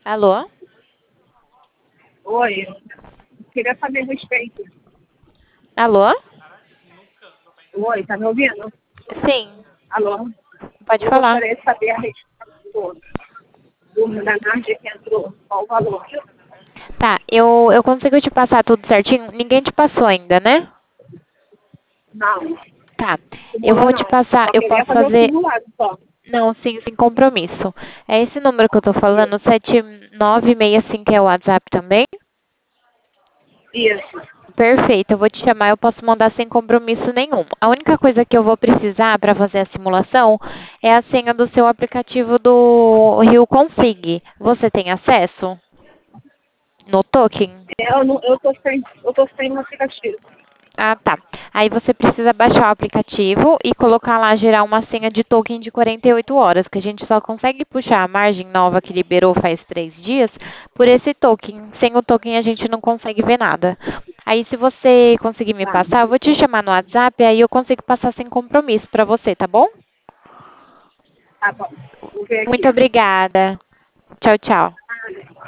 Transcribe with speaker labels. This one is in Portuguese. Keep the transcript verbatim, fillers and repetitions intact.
Speaker 1: Alô?
Speaker 2: Oi, queria saber a respeito.
Speaker 1: Alô?
Speaker 2: Oi, tá me ouvindo?
Speaker 1: Sim,
Speaker 2: Alô?
Speaker 1: pode
Speaker 2: Eu
Speaker 1: falar.
Speaker 2: gostaria de saber a respeito do, da Nádia que entrou, qual o valor.
Speaker 1: Tá, eu, eu consigo te passar tudo certinho. Ninguém te passou ainda, né?
Speaker 2: Não,
Speaker 1: Tá, eu
Speaker 2: simula
Speaker 1: vou te
Speaker 2: não.
Speaker 1: passar,
Speaker 2: Só
Speaker 1: eu
Speaker 2: queria
Speaker 1: posso
Speaker 2: fazer o
Speaker 1: fazer.
Speaker 2: simulado só.
Speaker 1: Não, sim, sem compromisso. É esse número que eu tô falando,
Speaker 2: Isso,
Speaker 1: sete nove seis cinco é o WhatsApp também?
Speaker 2: isso.
Speaker 1: Perfeito, eu vou te chamar, eu posso mandar sem compromisso nenhum. A única coisa que eu vou precisar para fazer a simulação é a senha do seu aplicativo do Rio Config. Você tem acesso no token?
Speaker 2: Eu, não, eu, tô sem, eu tô sem um aplicativo.
Speaker 1: Ah, tá. Aí você precisa baixar o aplicativo e colocar lá, gerar uma senha de token de quarenta e oito horas, que a gente só consegue puxar a margem nova que liberou faz três dias por esse token. Sem o token a gente não consegue ver nada. Aí se você conseguir me
Speaker 2: Tá,
Speaker 1: passar, eu vou te chamar no WhatsApp, aí eu consigo passar sem compromisso para você, tá bom?
Speaker 2: tá bom. Vou ver aqui.
Speaker 1: Muito obrigada. Tchau, tchau.